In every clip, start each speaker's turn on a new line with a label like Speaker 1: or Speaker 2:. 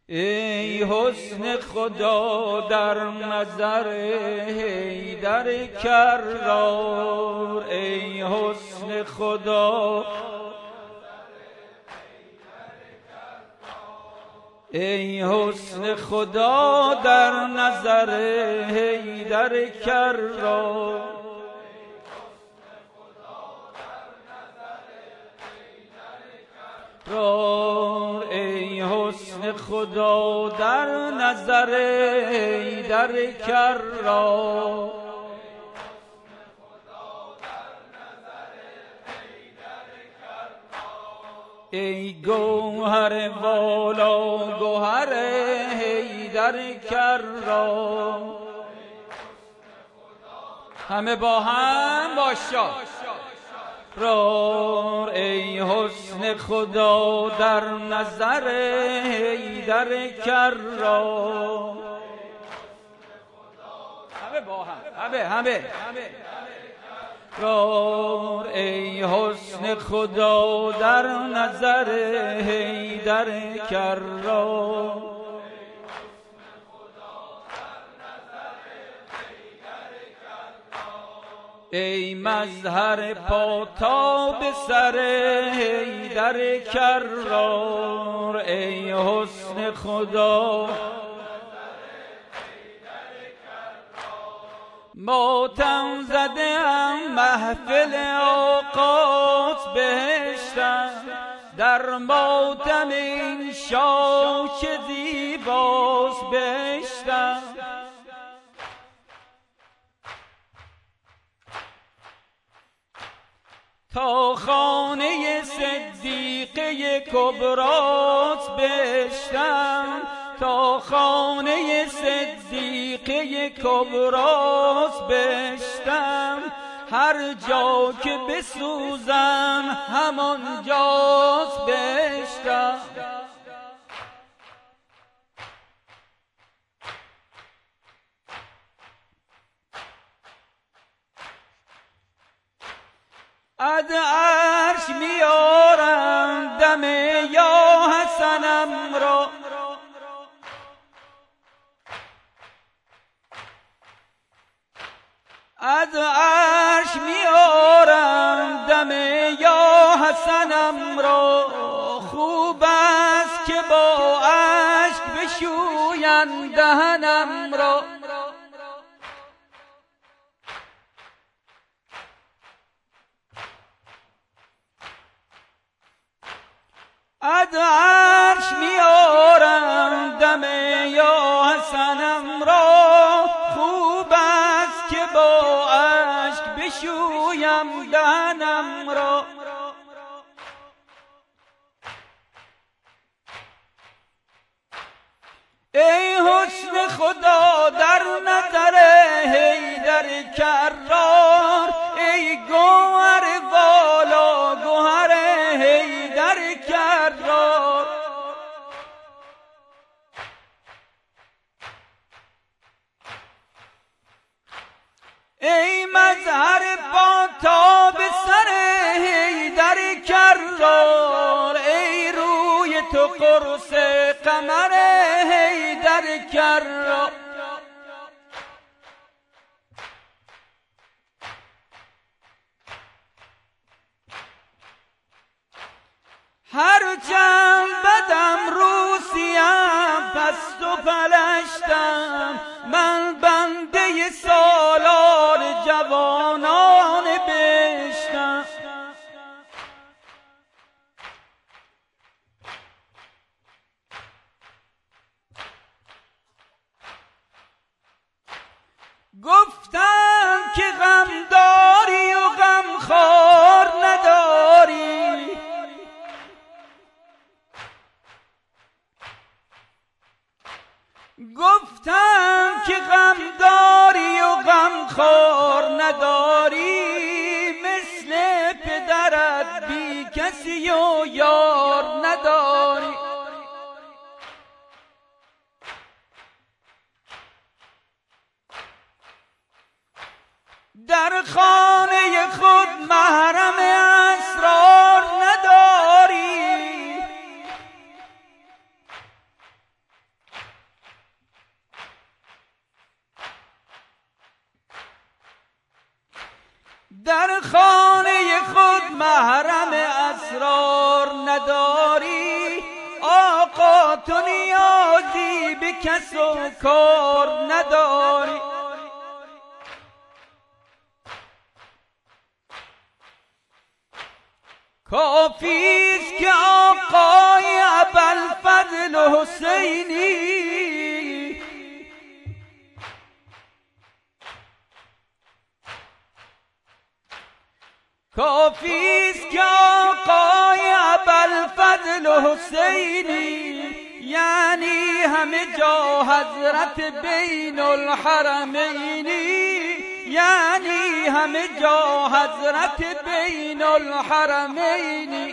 Speaker 1: ای حسن خدا در نظر حیدر کرار، ای حسن خدا، ای حسن خدا در نظر حیدر کرار، ای حسن خدا در نظر حیدر کرار، ای گوهر والا گوهر حیدر کرار. همه با هم باشا. ای حسن خدا در نظر حیدر کرار. همه با هم، همه ای حسن خدا در نظر حیدر کرار. ای مظهر پا به سر حیدر کرار، ای حسن خدا ماتم زده ام محفل آقات بهشتم، در ماتم این شاه چه زیباست بهشتم. تا خانه صدیقه کبرات بهشتم، تا خانه صدیقه کبرات بهشتم، هر جا که بسوزم همان جاست بهشتم. از عرش میارم دم یا حسنم را، از عرش میارم دم یا حسنم را، خوب است که با اشک بشویم دهنم را. از عرش میارم دم یا حسنم را، خوب است که با اشک بشویم دهنم را. ای حسن خدا در نظر حیدر کرار، ای گوهر والا گوهر حیدر کرار. ای مظهر پا به سر حیدر کرار، ای روی تو قرص قمر حیدر کرار. هرچند بدم روسیم پست و پلشتم، من بنده سالار جوانان بهشتم. گفتم که غم داری و غم خوار نداری، گفتم که غم داری و غم خوار نداری، مثل پدرت بی کسی و یار نداری. در خانه خود محرم اسرار نداری، در خانه خود محرم اسرار نداری، آقا تو نیازی به کس و کار نداری. کافیست که آقای ابوالفضل حسینی کافیست که آقای ابوالفضل حسینی یعنی همه جا حضرت بین الحرمینی، یعنی همه جا حضرت بین الحرمینی.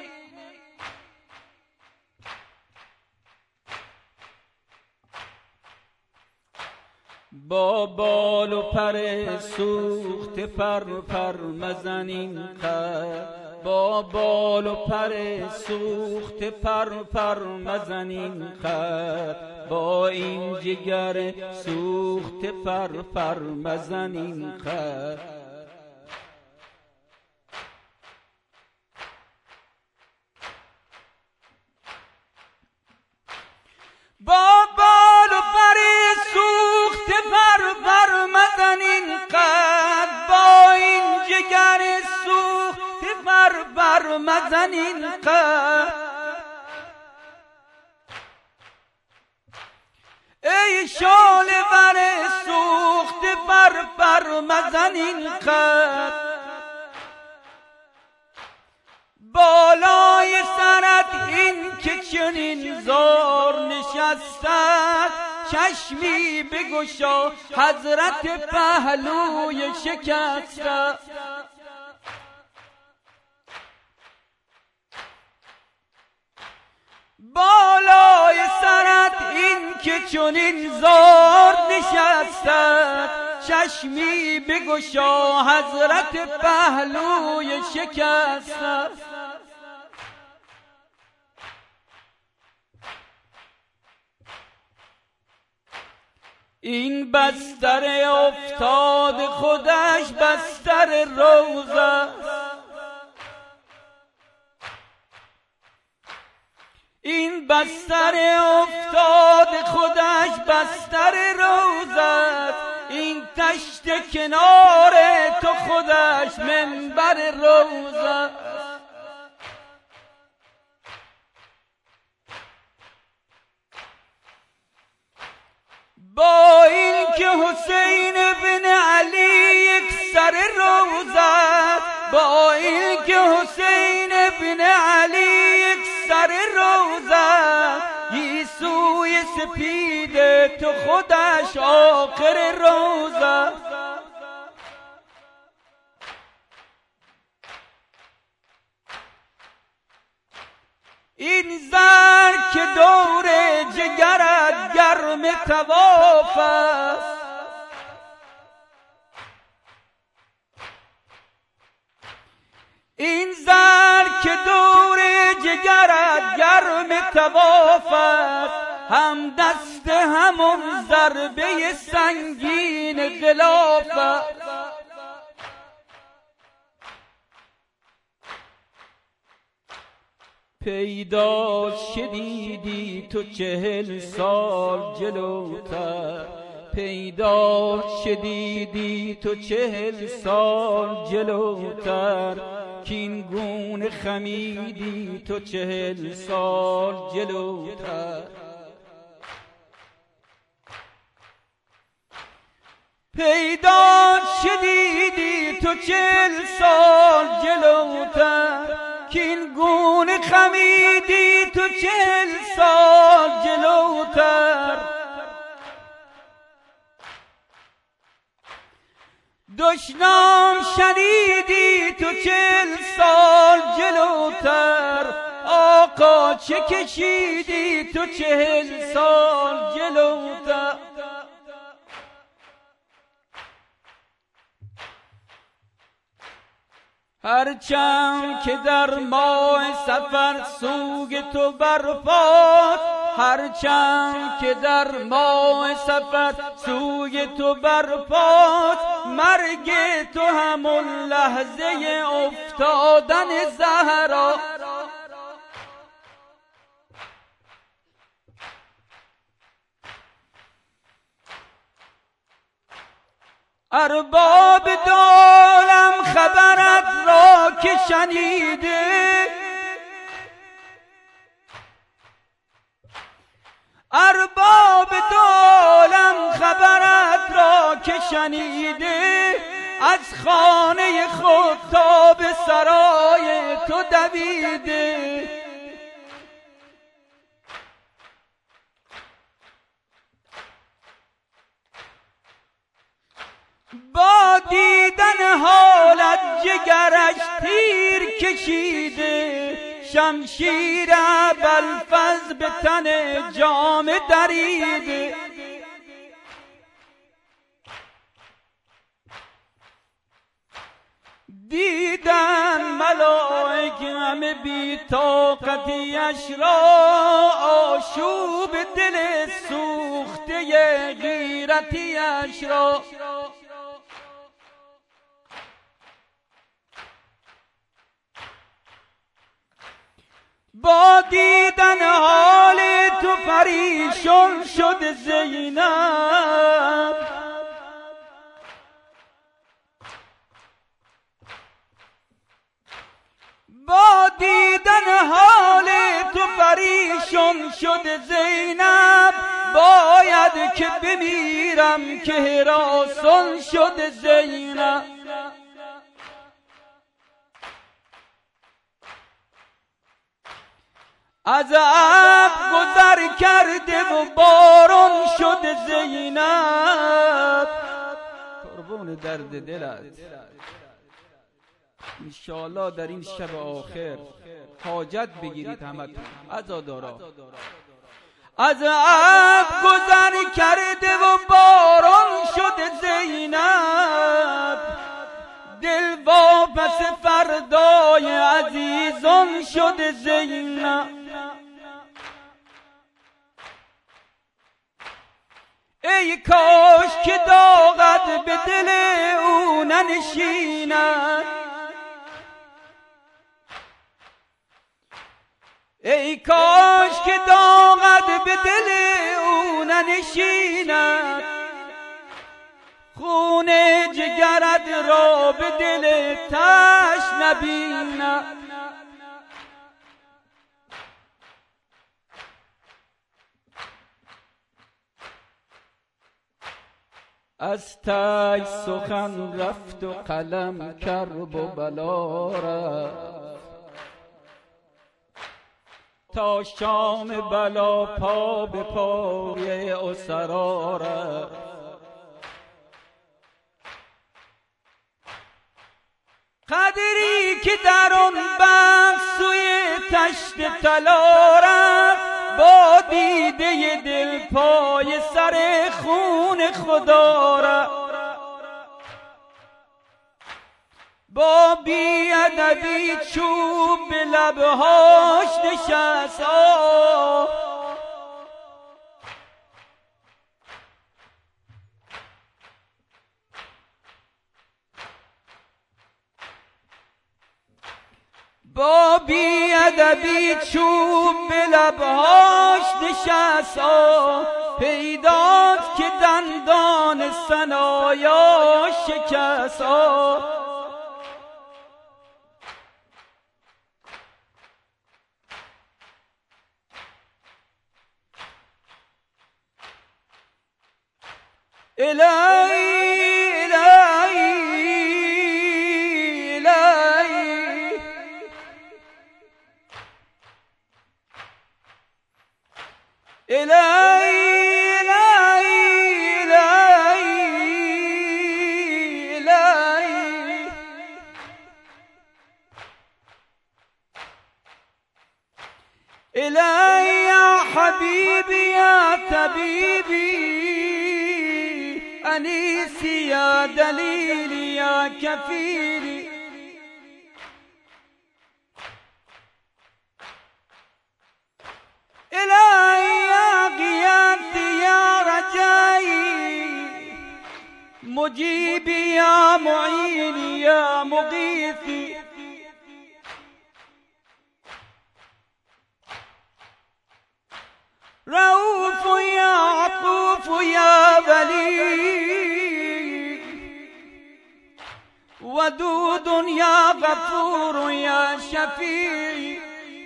Speaker 1: با بال و پر سوخت پر مزنین خط، با بال و پر سوخت پر مزنین خط، با این جگر سوخت پر مزنین خط. با بال و پر سوخت پر مزنین خط، با این جگر سوخت پر مزنین خط. ای شعله ور سوخت پر مزنین خط، بالای سرت این که چنین زار نشسته، چشمی بگشا حضرت پهلوی شکسته. بالای سرت این که چنین زار نشسته، چشمی بگشا حضرت پهلوی شکسته. این بستر افتاد خودش بستر روزه است، این بستر افتاد خودش بستر روزه است، این تشت کنار تو خودش منبر روزه است. با این که حسین بن علی یک سر روزه است، با این که حسین بن علی یک سر روزه است، یسوع سپید تو خودش آخر روزه است. این زر که دور جگرت گرم طواف است، این زر که دور جگرت گرم طواف است، هم دست همون ضربه سنگین غلاف است. پیدا شدیدی تو 40 سال جلوتر، پیدا شدیدی تو 40 سال جلوتر، کین گونه خمیدی تو 40 سال جلوتر. پیدا شدیدی تو 40 سال جلوتر، کین گونه خمیدی تو 40 سال جلوتر. دشنام شنیدی تو 40 سال جلوتر، آقا چه کشیدی تو 40 سال جلوتر. هرچند که در ماه سفر سوگ تو برپاست، هرچند که در ماه سفر سوی تو برپاست، مرگ تو همون لحظه افتادن زهرا. ارباب دولم خبرت را که شنیده، ارباب دولم خبرت را که شنیده، از خانه خود تا به سرای تو دویده. با دیدن حالت جگرش تیر کشیده، شمشیر ابوالفضل به تن جامه دریده. دیدن ملائک همه بی طاقتیش را، آشوب دل سوخته غیرتیش را. با دیدن حال تو پریشان شد زینب، با دیدن حال تو پریشان شد زینب. باید که بمیرم که هراسان شد زینب. از ابر گذر کرده و باران شد زینب. قربون درد دلت، انشاءالله در این شب آخر حاجت بگیرید همتون عزادارا. از ابر گذر کرده و باران شد زینب، دل واپس فردای عزیزان شد زینب. ای کاش که داغت به دل او ننشیند، ای کاش که داغت به دل او ننشیند. خون جگرت را به دل تش نبیند. از تاج سخن رفت و قلم کرب و بلا رفت، تا شام بلا پا به پای اسرا رفت. قدری که در آن بخت سوی تشت طلا رفت، با دیده دل پای سر خون خدا رفت. با بی‌ادبی چوب به لبهاش نشست، با بی‌ادبی چوب به لبهاش نشست. پیداست که دندان ثنایا شکست. الهی الهی الهی الهی الهی الهی یا حبیبی یا طبیبی، انیسی یا دلیلی یا کفیلی. الهی مجيبي يا معيني يا مغيثي، رؤوف يا عطوف يا ولي، ودود يا غفور يا شفيع.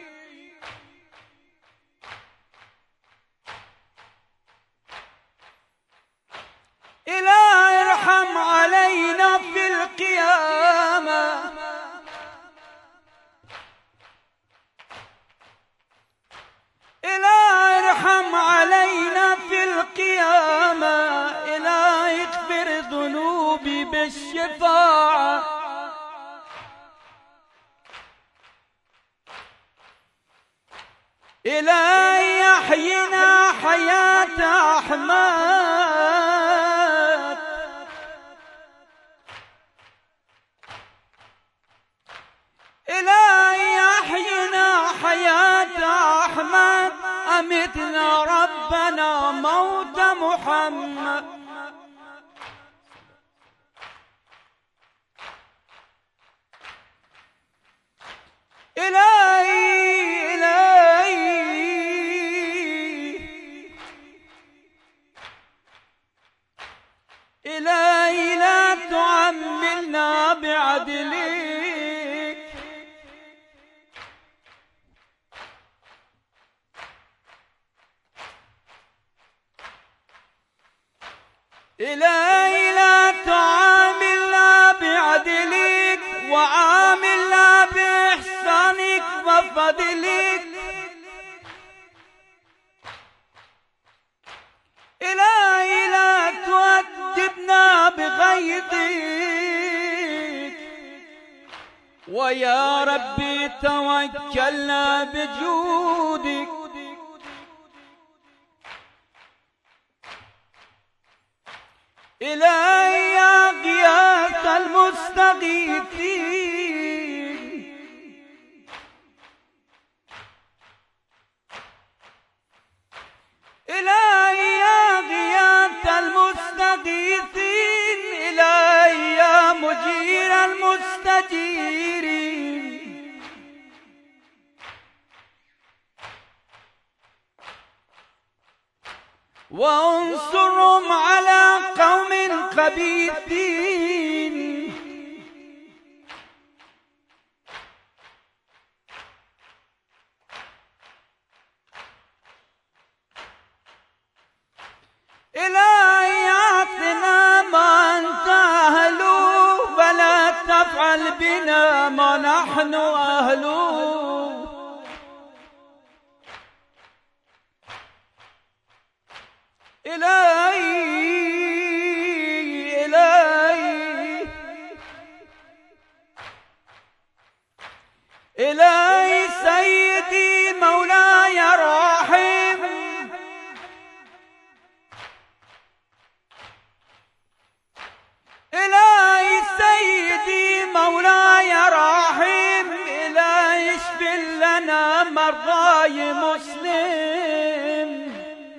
Speaker 1: إلهي ارحم علينا في القيامة، إلهي ارحم علينا في القيامة، إلهي اغفر ذنوبي بالشفاعة. إلهي يحيينا حياة أحمد، إلهي يحيينا حياة أحمد، أمتنا ربنا موت محمد. إلهي لا تعملنا بعدلك، إلهي لا تعاملنا بعدلك، وعاملنا بإحسانك وفضلك. إلهي لا تؤدبنا بغيظك، ويا ربي توكلنا بجودك. إلهي يا غياث المستغيثين، إلهي يا غياث المستغيثين، إلهي يا مجير المستجيرين. وانصرهم على قوم خبيثين، إلهي أعطنا ما أنت أهله، فلا تفعل بنا ما نحن أهله. إلهي سيدي مولاي راحم، إلهي سيدي مولاي راحم، إلهي اشف لنا مرضاي مسلم.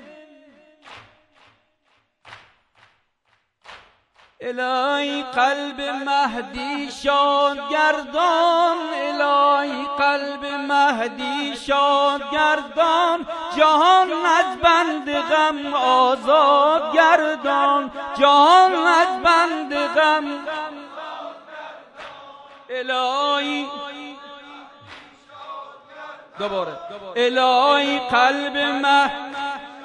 Speaker 1: إلهي قلب مهدي شاد گردان، إلهي قلب مهدي شاد گردان، جهان از بند غم آزاد گردان، جهان از بند غم. إلهي دوباره إلهي قلب مهدی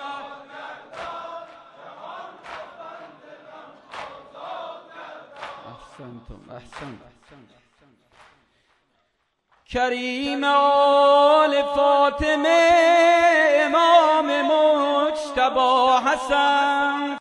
Speaker 1: احسنتم. کریم آل فاطمه، امام مجتبی حسن.